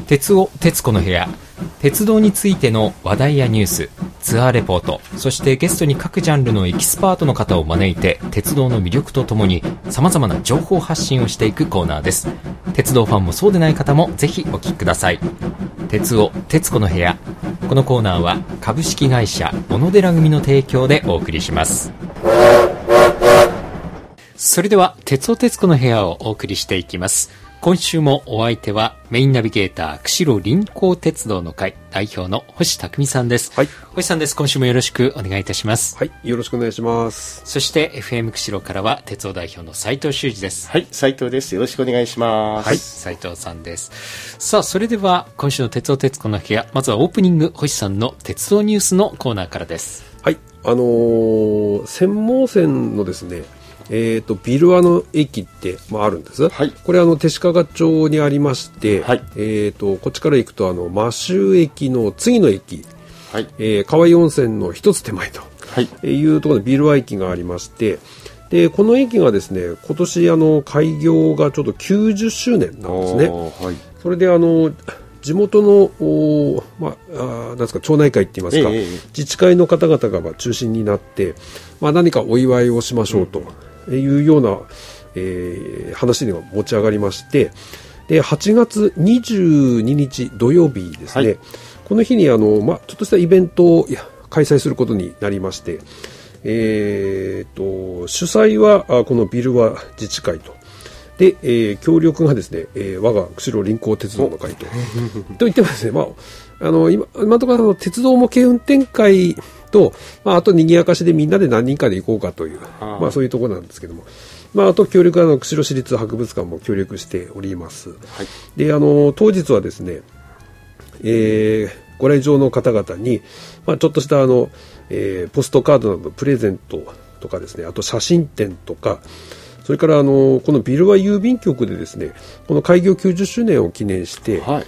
鉄尾鉄子の部屋、鉄道についての話題やニュース、ツアーレポート、そしてゲストに各ジャンルのエキスパートの方を招いて鉄道の魅力とともに様々な情報発信をしていくコーナーです。鉄道ファンもそうでない方もぜひお聞きください。鉄尾鉄子の部屋、このコーナーは株式会社小野寺組の提供でお送りします。それでは鉄尾鉄子の部屋をお送りしていきます。今週もお相手はメインナビゲーター釧路臨港鉄道の会代表の星匠さんです。 はい、 星さんです。今週もよろしくお願いいたします。 はい、よろしくお願いします。 そして FM 釧路からは鉄道代表の斉藤修二です。 はい、斉藤です。よろしくお願いします。 はい、斉藤さんです。さあ、それでは今週の鉄尾鉄子の部屋、まずはオープニング、星さんの鉄道ニュースのコーナーからです。 はい、専門線のですね、ビルアの駅って、あるんです、 はい、 これ手鹿賀町にありまして、 はい、 こっちから行くと摩周駅の次の駅、 はい、 川井温泉の一つ手前と、はい、いうところでビルア駅がありまして、でこの駅がですね、今年開業がちょうど90周年なんですね。はい、それで地元のなんですか、町内会って言いますか、自治会の方々が中心になって、何かお祝いをしましょうというような、話が持ち上がりまして、で8月22日土曜日ですね、はい、この日にちょっとしたイベントを開催することになりまして、主催はこのビルワ自治会と。で、協力がですね、我が釧路臨港鉄道の会とと言ってもですね、今のところ鉄道模型運転会と、あと賑やかしでみんなで何人かで行こうかという、そういうところなんですけども、あと協力釧路市立博物館も協力しております。はい、で当日はですね、ご来場の方々に、ちょっとしたポストカードなどのプレゼントとかですね、あと写真展とか、それからこのビルワ郵便局でですね、この開業90周年を記念して、はい、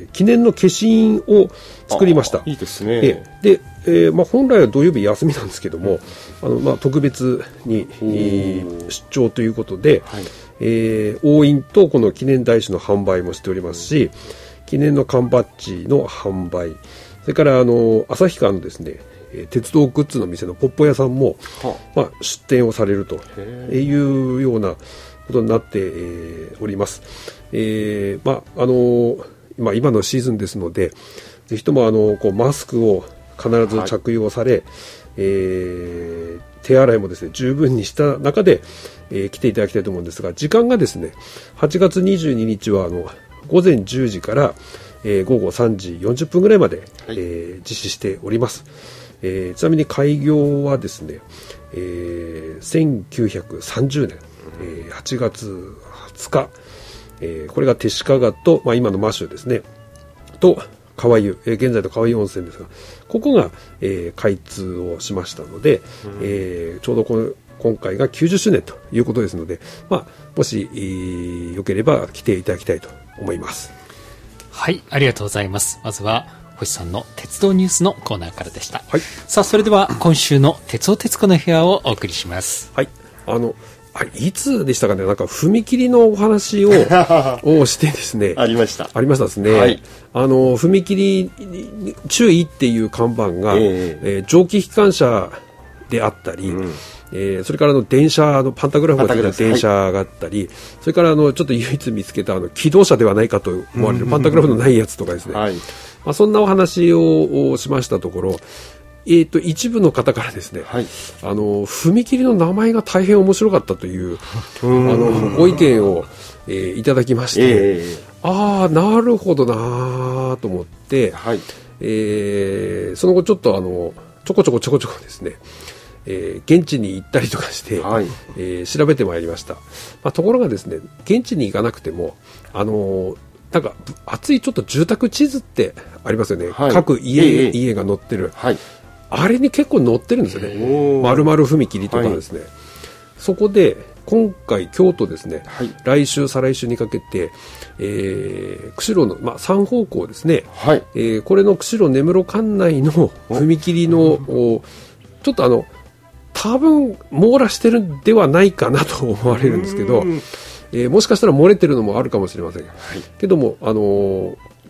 記念の消印を作りました。 いいですね。 で、本来は土曜日休みなんですけども、特別に、出張ということで、はい、押印とこの記念台紙の販売もしておりますし、記念の缶バッジの販売、それから旭川のですね、鉄道グッズの店のポッポ屋さんも、出店をされるというようなことになって、おります。今のシーズンですので、ぜひともマスクを必ず着用され、手洗いもですね十分にした中で、来ていただきたいと思うんですが、時間がですね8月22日は午前10時から、午後3時40分ぐらいまで、実施しております。ちなみに開業はですね、1930年、8月20日、これが手鹿賀と、今のマシュですねと川湯、現在の川湯温泉ですが、ここが、開通をしましたので、ちょうど今回が90周年ということですので、もし、よければ来ていただきたいと思います。 はい、ありがとうございます。まずは星さんの鉄道ニュースのコーナーからでした。 はい、 さあ、それでは今週の鉄尾鉄子の部屋をお送りします。 はい、いつでしたかね、なんか踏切のお話をしてですねありましたですね、はい、踏切注意っていう看板が、蒸気機関車であったり、それから電車パンタグラフがついた電車があったり、それからちょっと唯一見つけた機動車ではないかと思われるパンタグラフのないやつとかですね、そんなお話をしましたところ、一部の方からですね、踏切の名前が大変面白かったというご意見を、いただきまして、なるほどなと思って、その後ちょっとちょこちょこですね、現地に行ったりとかして、調べてまいりました。ところがですね、現地に行かなくてもなんか厚いちょっと住宅地図ってありますよね、各家が載ってる、あれに結構載ってるんですよね、丸々踏切とかですね、そこで今回京都ですね、来週再来週にかけて、釧路の、3方向ですね、これの釧路根室管内の踏切のちょっと多分網羅してるんではないかなと思われるんですけど、もしかしたら漏れてるのもあるかもしれません、けども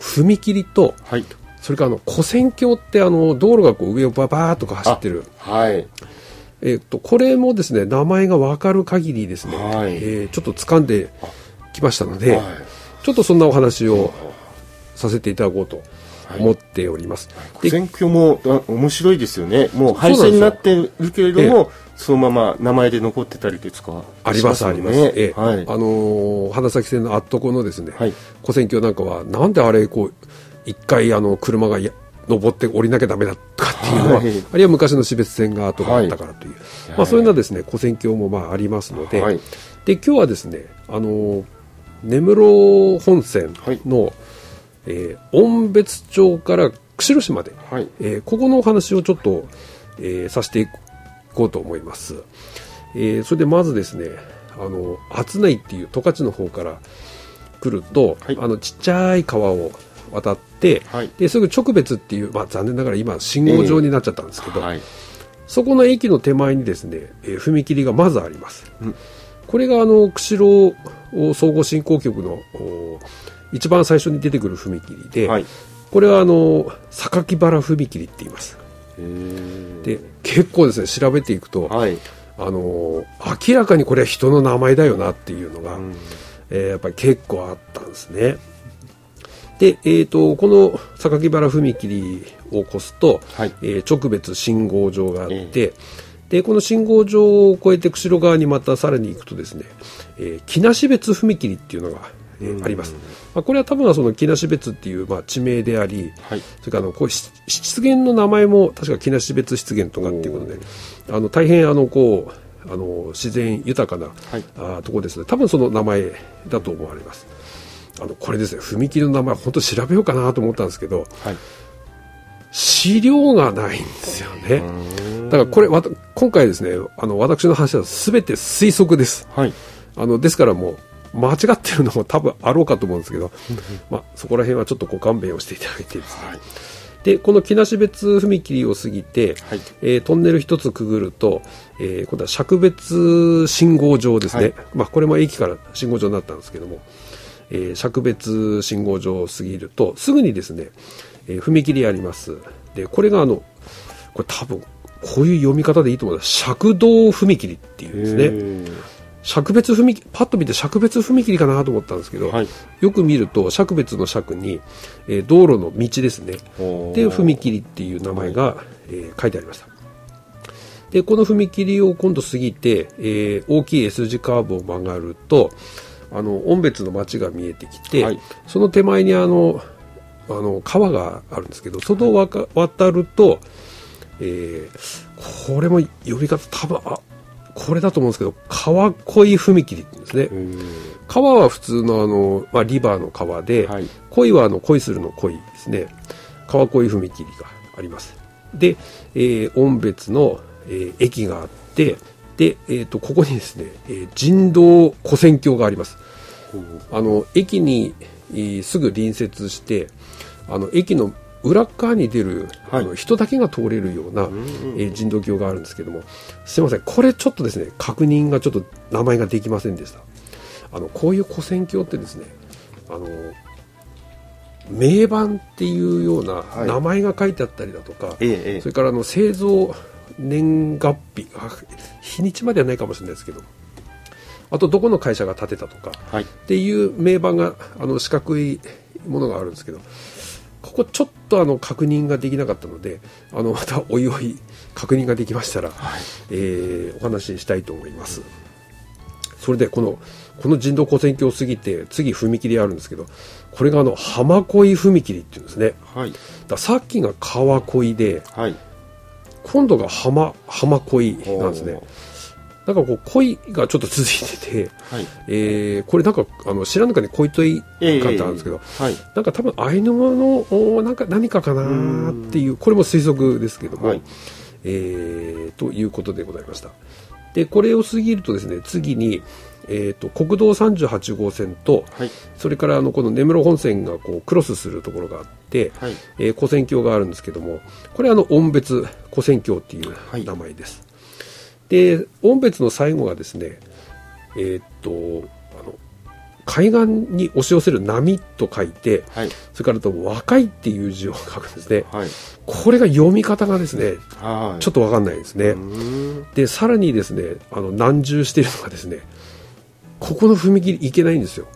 踏切と、 はい。 それから古線橋って道路がこう上をバーッとこう走ってる。 はい。 これもですね、名前が分かる限りですね、 はい、 ちょっと掴んできましたので、 はい、 ちょっとそんなお話をさせていただこうと思っております。 古線橋も面白いですよね。もう廃線になってるけれども、そのまま名前で残ってたりですか。 ありますあります。 はい、 花咲線のあっとこのですね、 はい、 古線橋なんかはなんであれこう一回車が登って降りなきゃダメだとかっていうのは、はい、あるいは昔の標別線が後があったからという、はい、まあ、そういうのはですね古線橋もまあありますので、はい、で今日はですね根室本線の、はい、音別町から釧路市まで、はい、ここのお話をちょっと、させていこうと思います。それでまずですね厚内っていう十勝の方から来ると、はい、ちっちゃい川を渡って、はい、ですぐ直別っていう、まあ、残念ながら今信号場になっちゃったんですけど、はい、そこの駅の手前にですね、踏切がまずあります、うん、これが釧路総合振興局の一番最初に出てくる踏切で、はい、これは榊原踏切って言います。で結構ですね調べていくと、はい、明らかにこれは人の名前だよなっていうのが、やっぱり結構あったんですね。で、この榊原踏切を越すと、はい、直別信号場があって、でこの信号場を越えて釧路側にまたさらに行くとですね、木梨別踏切っていうのが、あります。まあ、これは多分はその木梨別っていう、まあ、地名であり、はい、それからこう湿原の名前も確か木梨別湿原とかっていうことで、大変こう自然豊かな、はい、ところですね。多分その名前だと思われます。これですね、踏切の名前本当調べようかなと思ったんですけど、はい、資料がないんですよね。だからこれ今回ですね私の話は全て推測です、はい、ですからもう間違ってるのも多分あろうかと思うんですけどまあ、そこら辺はちょっとご勘弁をしていただいてですね、はい、でこの木梨別踏切を過ぎて、はい、トンネル一つくぐると、今度は釈別信号場ですね、はい、まあ、これも駅から信号場になったんですけども、釈別信号場を過ぎるとすぐにですね、踏切あります。でこれがこれ多分こういう読み方でいいと思います。釈道踏切っていうんですね。釈別踏切、パッと見て釈別踏切かなと思ったんですけど、はい、よく見ると釈別の釈に、道路の道ですね。で踏切っていう名前が、書いてありました。でこの踏切を今度過ぎて、大きい S 字カーブを曲がると音別の町が見えてきて、はい、その手前に川があるんですけど、そこを渡ると、これも呼び方多分これだと思うんですけど、川恋踏切って言うんですね。川は普通のまあ、リバーの川で、はい、恋は恋するの恋ですね。川恋踏切があります。で、音別の、駅があって、で、ここにですね、人道古線橋があります。駅にすぐ隣接して駅の裏側に出る、はい、人だけが通れるような、人道橋があるんですけども、すいません、これちょっとですね確認がちょっと名前ができませんでした。こういう古線橋ってですね名板っていうような名前が書いてあったりだとか、はい、それから製造年月日日にちまではないかもしれないですけど、あとどこの会社が建てたとか、はい、っていう名板が四角いものがあるんですけど、ここちょっと確認ができなかったのでまたおいおい確認ができましたら、はい、お話ししたいと思います。それでこの人道古線橋を過ぎて次踏切あるんですけど、これが浜恋踏切っていうんですね、はい、ださっきが川恋で、はい、今度が浜恋なんですね。なんかこう恋がちょっと続いてて、はいこれなんか知らぬかに恋といかってあるんですけど、はい、なんか多分アイヌ語の何かかなっていう、これも推測ですけども、はいということでございました。でこれを過ぎるとですね、次に、国道38号線と、はい、それからこの根室本線がこうクロスするところがあって、はい古線橋があるんですけども、これは音別古線橋っていう名前です。はいで音別の最後がですね、 海岸に押し寄せる波と書いて、 はい、 それからと若いっていう字を書くんですね、 はい、 これが読み方がですね、 はい、 ちょっと分かんないですね。でさらにですね、難重しているのがですね、ここの踏切行けないんですよ。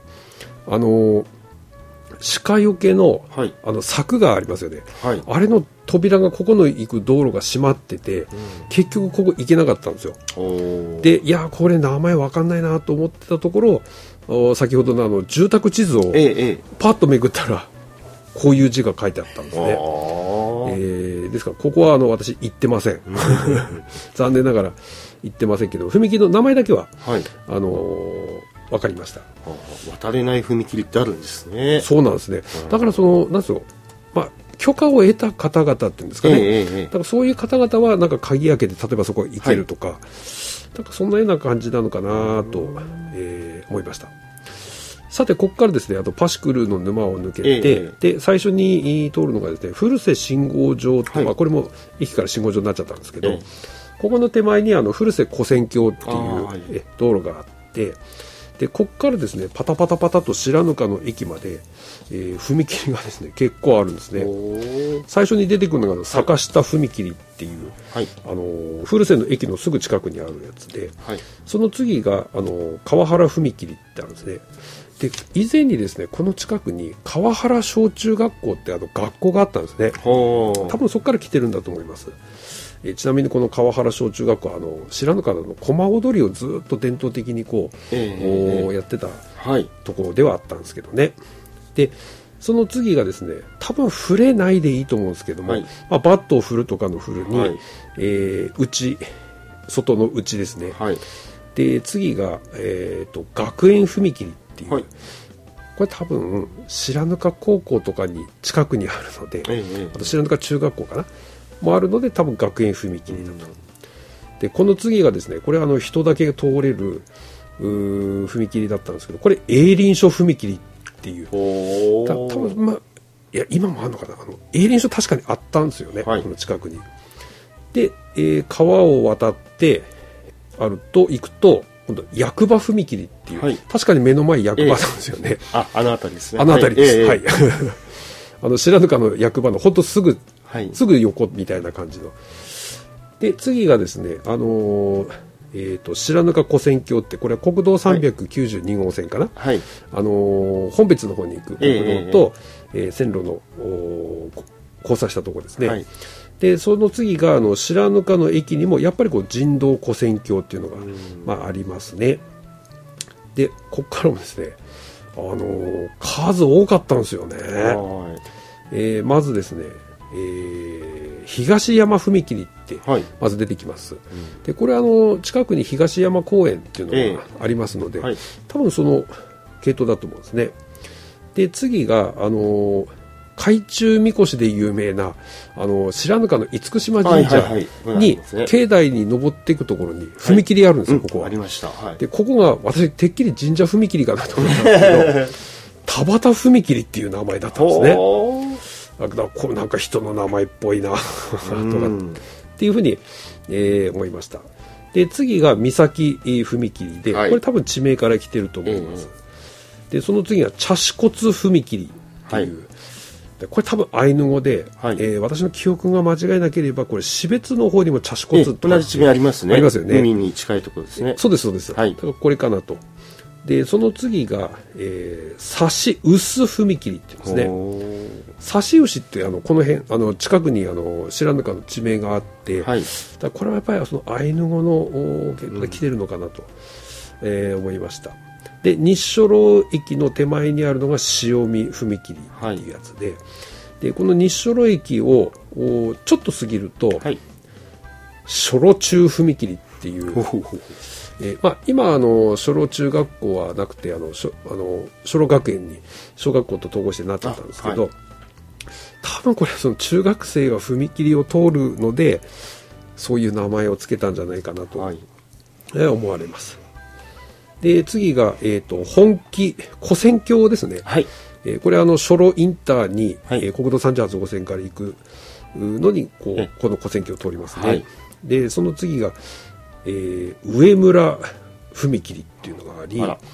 鹿よけの、 はい、 柵がありますよね、 はい、 あれの扉がここの行く道路が閉まってて、結局ここ行けなかったんですよ。でいやこれ名前分かんないなと思ってたところ、先ほどの住宅地図をパッとめくったらこういう字が書いてあったんですね。ですからここは私行ってません残念ながら行ってませんけど、踏切の名前だけは、はい、分かりました。 渡れない踏切ってあるんですね。 そうなんですね。だからなんですよ、許可を得た方々っていうんですかね、だからそういう方々はなんか鍵開けて例えばそこ行けるとか、はい、なんかそんなような感じなのかなと、思いました。さてここからですね、あとパシクルの沼を抜けて、で最初に通るのがですね、古瀬信号場と、はい、これも駅から信号場になっちゃったんですけど、ここの手前に古瀬古線橋っていう道路があって、でここからですねパタパタパタと白糠の駅まで、踏切がですね結構あるんですね。最初に出てくるのが坂下踏切っていう、はい、古瀬の駅のすぐ近くにあるやつで、はい、その次が川原踏切ってあるんですね。で以前にですねこの近くに川原小中学校って学校があったんですね。多分そこから来てるんだと思います。ちなみにこの川原小中学校は白糠の駒踊りをずっと伝統的にこう、やってたところではあったんですけどね。でその次がですね多分触れないでいいと思うんですけども、はい、バットを振るとかの振るに、はい、内外の内ですね、はい、で次が、学園踏切っていう、はい、これ多分白糠高校とかに近くにあるので、あと白糠中学校かなもあるので多分学園踏切だと。でこの次がですねこれは人だけが通れる踏切だったんですけど、これ営林署踏切っていう多分いや今もあるのかな、営林署確かにあったんですよね、はい、この近くに。で、川を渡って行くと今度役場踏切っていう、はい、確かに目の前役場なんですよね。 あの辺りですね。 あの辺りです。はい。白糠の役場のほんとすぐ横みたいな感じの。で次がですね白糠古線橋って、これは国道392号線かな、はい、本別の方に行く国道と、線路の交差したところですね、はい、でその次が白糠の駅にもやっぱり人道古線橋っていうのが、ありますね。でここからもですね数多かったんですよね。まずですね、東山踏切ってまず出てきます、はい、でこれ近くに東山公園っていうのがありますので、はい、多分その系統だと思うんですね。で次が海中みこしで有名な白糠の厳島神社に境内に登っていくところに踏切あるんですよ、はい、ここは、 ありました、はい、 でここが私てっきり神社踏切かなと思ったんですけど田畑踏切っていう名前だったんですね。だからこれなんか人の名前っぽいなとかっていうふうに、思いました。で次が三崎踏切で、はい、これ多分地名から来てると思います、でその次が茶子骨踏切っていう、はい、でこれ多分アイヌ語で、はい、私の記憶が間違いなければこれ標別の方にも茶子骨と同じ地名ありますね。 ありますよね。 海に近いところですね。 そうですそうです、はい、だからこれかなと。でその次が差し臼踏切って言うんですね。差し臼ってこの辺近くに白糠の地名があって、はい、だこれはやっぱりそのアイヌ語ので来てるのかなと、思いました。で日所路駅の手前にあるのが塩見踏切っていうやつで、はい、でこの日所路駅をちょっと過ぎると、はい、所路中踏切っていう今所路中学校はなくて所路学園に小学校と統合してなっちゃったんですけど、はい、多分これはその中学生が踏切を通るのでそういう名前をつけたんじゃないかなと、はい、思われます。で次が、本気古線橋ですね、はい、これ所路インターに、はい、国道38号線から行くのにこの古線橋を通りますね、はい、でその次が上村踏切っていうのがあり、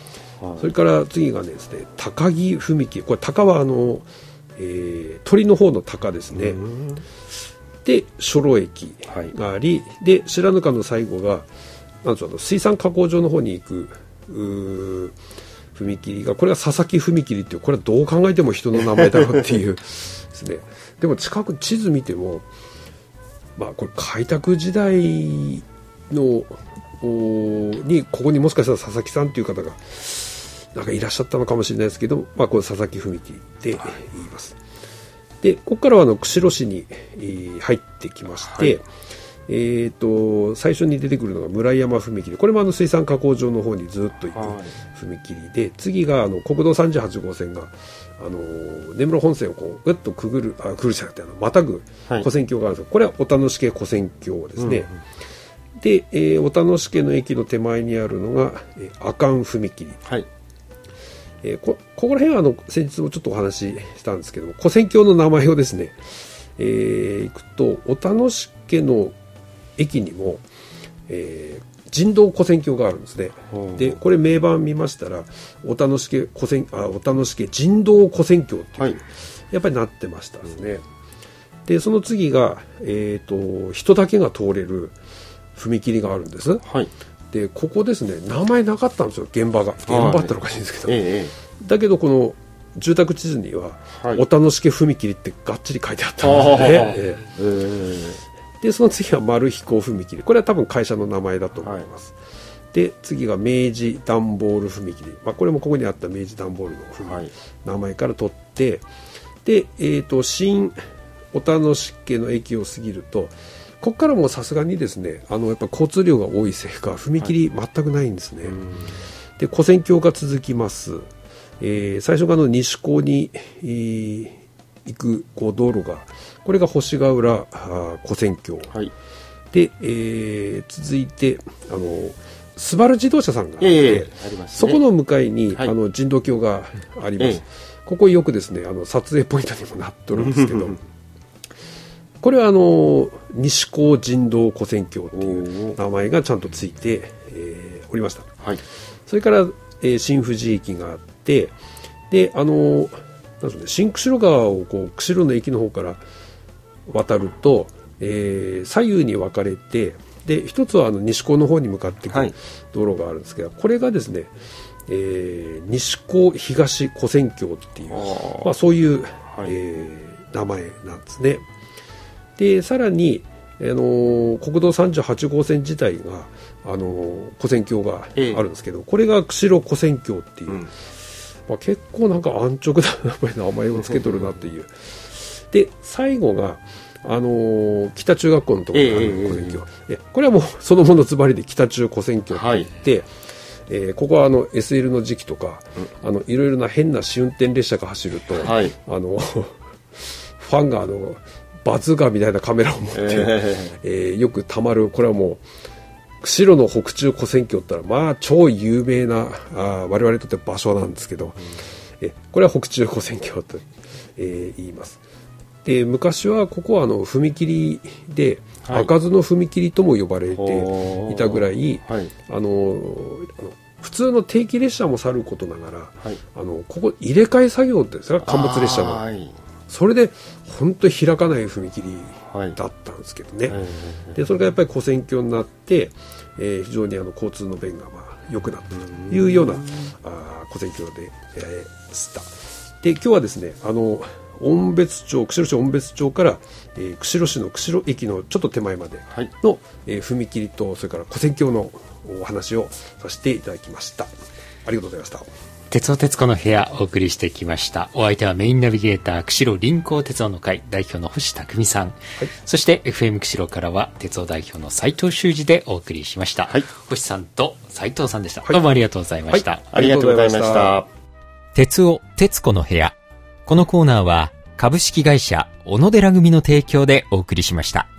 それから次がですね、高木踏切。これ高は鳥の方の高ですね。で初呂駅があり、で白糠の最後がなんと水産加工場の方に行く踏切が、これが佐々木踏切っていう、これはどう考えても人の名前だろうっていうですね。でも近く地図見ても、これ開拓時代のにここにもしかしたら佐々木さんっていう方がなんかいらっしゃったのかもしれないですけど、これ佐々木踏切って言います。でここからは釧路市に入ってきまして、最初に出てくるのが村山踏切。これも水産加工場の方にずっと行く踏切で、次が国道38号線が根室本線をこうぐっとくぐるじゃなくてまたぐ跨線橋があるんですが、これは小田之助跨線橋ですね。で、小田之助の駅の手前にあるのが阿寒踏切。ここら辺は先日もちょっとお話ししたんですけども、跨線橋の名前をですね、行くと小田之助の駅にも、人道跨線橋があるんですね。でこれ名板見ましたら小田之助人道跨線橋っていう、やっぱりなってましたですね。でその次が、人だけが通れる踏切があるんです。でここですね、名前なかったんですよ。現場ってのおかしいんですけど、だけどこの住宅地図には小田之助踏切ってがっちり書いてあったんですね。でその次は丸彦踏切。これは多分会社の名前だと思います。で次が明治段ボール踏切。これもここにあった明治段ボールの名前から取って、で、新小田之助の駅を過ぎると、ここからもさすがにですね、やっぱ交通量が多いせいか踏切全くないんですね。で跨線橋が続きます。最初が西高に行く道路が、これが星ヶ浦跨線橋、で、続いてスバル自動車さんがあって、そこの向かいに、人道橋があります。ここよくですね撮影ポイントにもなっとるんですけどこれは西高人道跨線橋っていう名前がちゃんとついて、おりました。それから、新富士駅があって、で新釧路川をこう釧路の駅の方から渡ると、左右に分かれて、で一つは西高の方に向かっていく道路があるんですけど、これがですね、西高東跨線橋っていう、そういう、名前なんですね。でさらに、国道38号線自体が跨線橋があるんですけど、これが釧路跨線橋っていう、結構なんか安直な名前をつけとるなっていう。で最後が北中学校のところにある跨線橋、これはもうそのものずばりで北中跨線橋って言って、ここはSL の時期とか、いろいろな変な試運転列車が走ると、ファンがバズーカーみたいなカメラを持って、よくたまる、これはもう釧路の北中跨線橋って言ったら超有名な我々にとって場所なんですけど、これは北中跨線橋と、言います。で昔はここは踏切で、開かずの踏切とも呼ばれていたぐらい、普通の定期列車もさることながら、ここ入れ替え作業ってですか、貨物列車の、それで本当に開かない踏切だったんですけどね。でそれがやっぱり跨線橋になって、非常に交通の便が良くなったというような跨線橋でした。で今日はですね音別町、釧路市音別町から、釧路市の釧路駅のちょっと手前までの、踏切とそれから跨線橋のお話をさせていただきました。ありがとうございました。 鉄道鉄子の部屋お送りしてきました。お相手はメインナビゲーター釧路臨港鉄道の会代表の星匠さん、そして FM 釧路からは鉄道代表の斉藤修二でお送りしました。星さんと斉藤さんでした。どうもありがとうございました。 ありがとうございました。 鉄道鉄子の部屋、このコーナーは株式会社小野寺組の提供でお送りしました。